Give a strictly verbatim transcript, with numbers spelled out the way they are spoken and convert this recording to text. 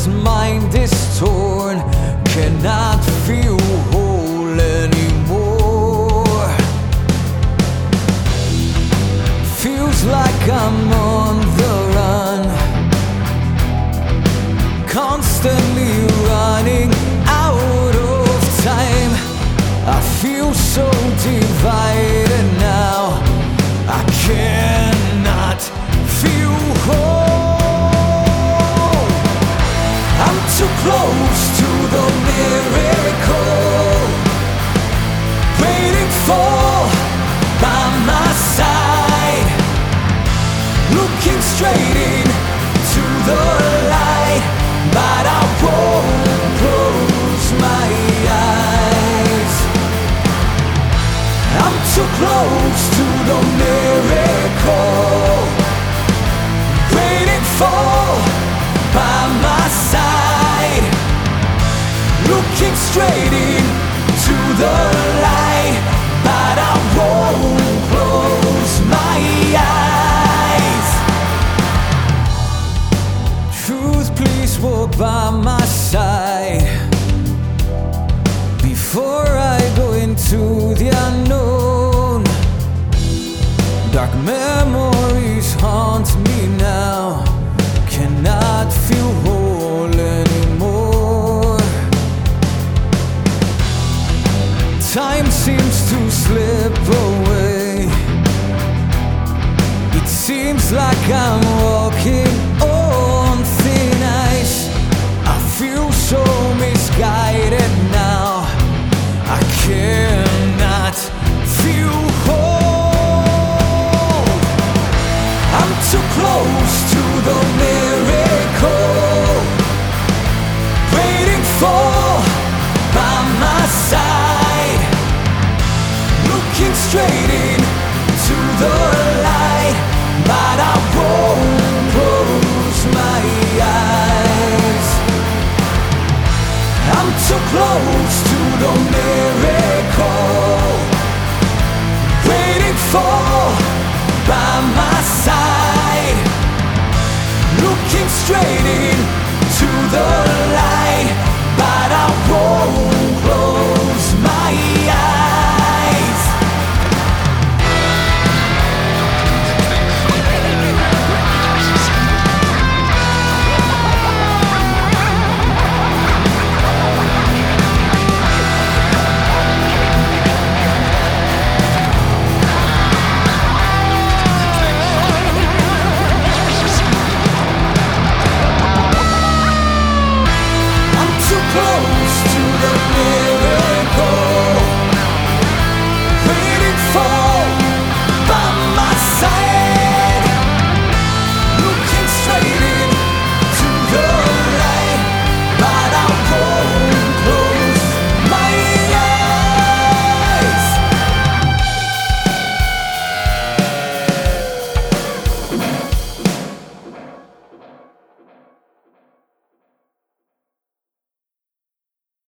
This mind is torn, cannot feel whole anymore. Feels like I'm on the run, constantly running out of time. I feel so divided now, I cannot feel whole. I'm too close to the miracle, waiting for by my side, looking straight into the light, but I won't close my eyes. I'm too close to the miracle, waiting for by my side, looking straight into the light, but I won't close my eyes. Truth, please walk by my side before I go into the unknown. Dark memories haunt me now, cannot feel whole anymore. Time seems to slip away, it seems like I'm walking on thin ice. I feel so misguided now, I can't